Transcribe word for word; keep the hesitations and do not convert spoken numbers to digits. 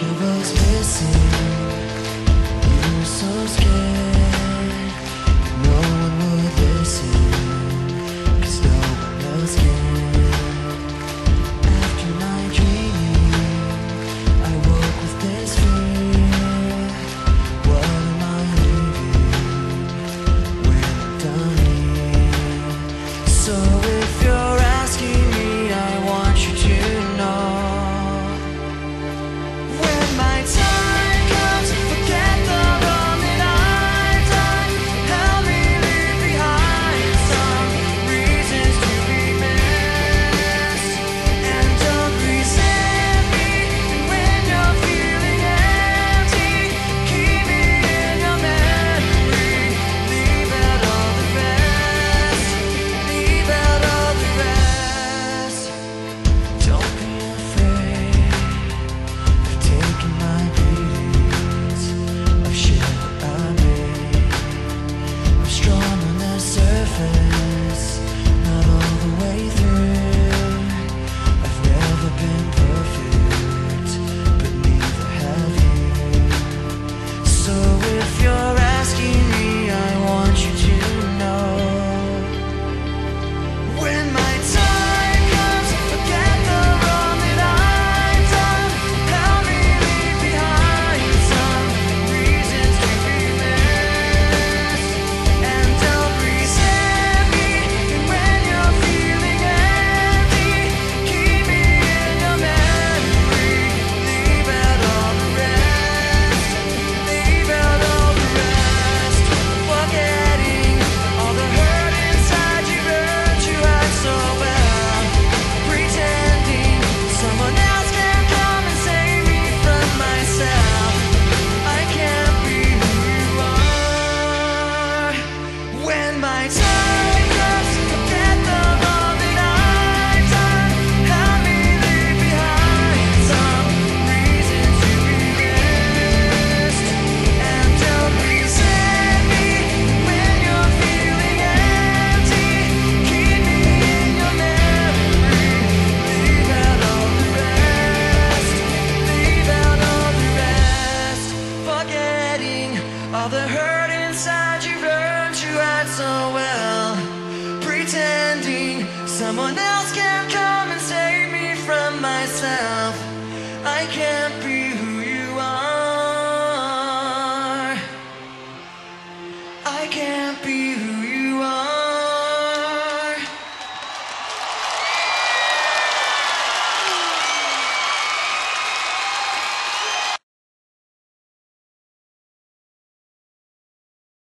of us missing. You were so scared no one would listen, 'cause no one else cared. After my dreaming, I woke with this fear. What am I leaving when I'm done here? So if you're asking me, I want you to know, when my time comes, forget the wrong that I've done. Help me leave behind some reasons to be missed, and don't resent me when you're feeling empty. Keep me in your memory, leave out all the rest, leave out all the rest. Don't be afraid of taking my beatings, of shit that I made. I'm strong on the surface, not all the way through. I've never been perfect, but neither have you. So if you're asking me, I want you to know, when my time comes, forget the wrong that I've done. Help me leave behind some reasons to be missed, and don't resent me when you're feeling empty. Keep me in your memory, leave out all the rest, leave out all the rest. Forgetting all the hurt inside you, hurt you hide so well. Pretending someone else can come and save me from myself. I can't be who you are. When my time comes, forget the wrong that I've done. Help me leave behind some reasons to be missed, and don't resent me when you're feeling empty. Keep me in your memory, leave out all the rest, leave out all the rest. Forgetting all the hurt inside you, learned you hide so well. Pretending someone else can come and save me from myself. I can't be who you are. I can't be who